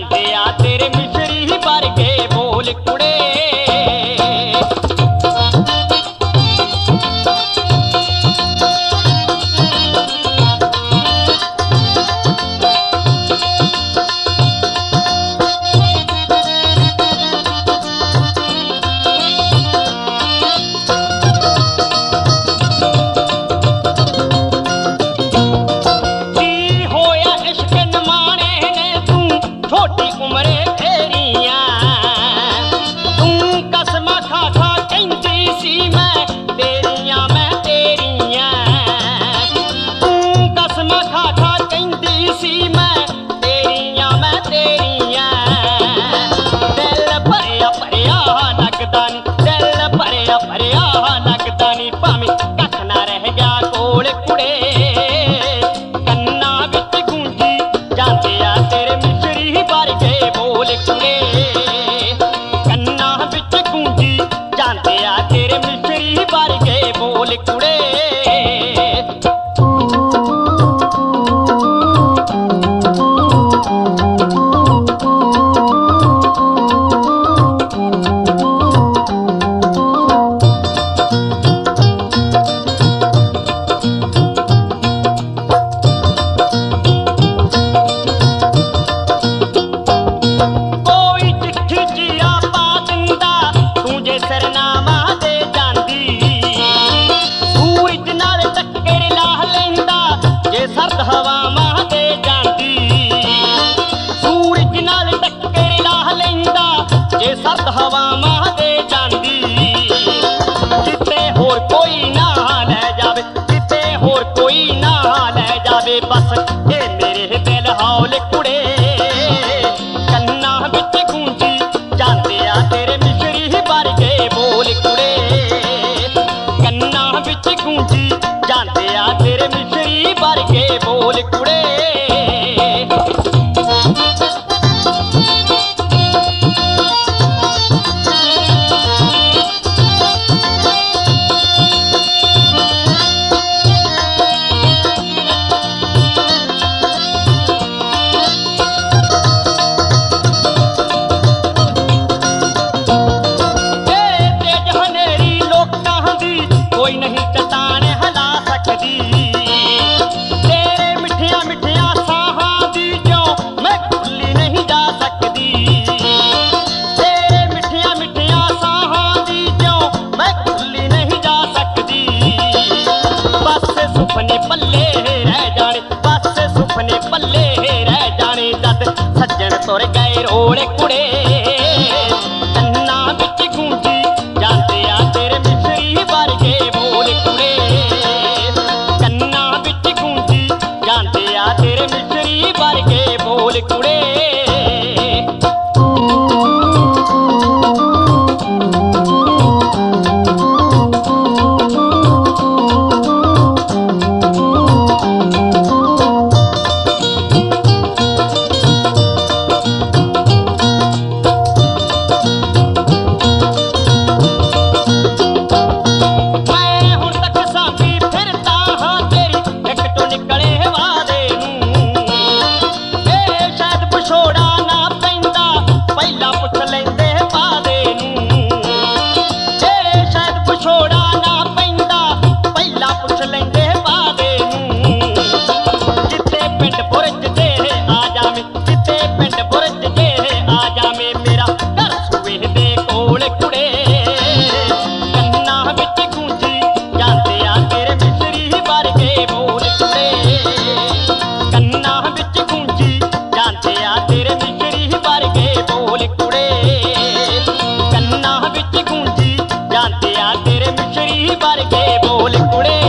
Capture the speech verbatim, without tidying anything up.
ਜਾਂਦੇ ਆ ਤੇਰੇ ਮਿਸਰੀ ਵਰਗੇ ਬੋਲ ਕੁੜੇ। छोटी उम्रे फेरियां तू कसम खा खा कहती सी मैं तेरियां मैं तेरियां तू कसम खा खा कहती सी मैं तेरियां मैं तेरियां दिल भरिया भरिया लगदा नी दिल भरिया भरिया लगदा नी भावें कख ना रह गया कोल कुड़े। कन्ना विच गूंजी जांदे आ तेरे वरगे बोल कुड़े। कन्ना विच गूंजी जांदे आ तेरे मिसरी वरगे बोल कुड़े। सरनामा दे जांदी सूरज नाल टक्कर ला लैंदा जे सर्द हवावां दे जांदी सूरज नाल टक्कर ला लैंदा जे सर्द हवावां दे जांदी। किते होर कोई ना लै जावे किते होर कोई ना लै जावे बस ए मेरे दिल हौल कुड़े। कन्ना विच गूंजी जांदे आ तेरे मिसरी वरगे बोल कुड़े। कन्ना विच गूंजी जांदे आ तेरे मिसरी वरगे बोल कुड़े। कोई नहीं चट्टान हिला सकदी तेरे मिठिया मिठिया साहां दी जो मैं खुली नहीं जा सकदी। तेरे मिठिया मिठिया साहां दी जो मैं खुली नहीं जा सकदी। बस सुपने पल्ले रह जाने बस सुपने पल्ले रह जाने जद सज्जन तुर गए रोल कुड़े। कन्ना विच गूंजी जांदे आ तेरे मिसरी वरगे बोल कुड़े। कन्ना विच गूंजी जांदे आ तेरे मिसरी वरगे बोल कुड़े। वरगे बोल कुड़े।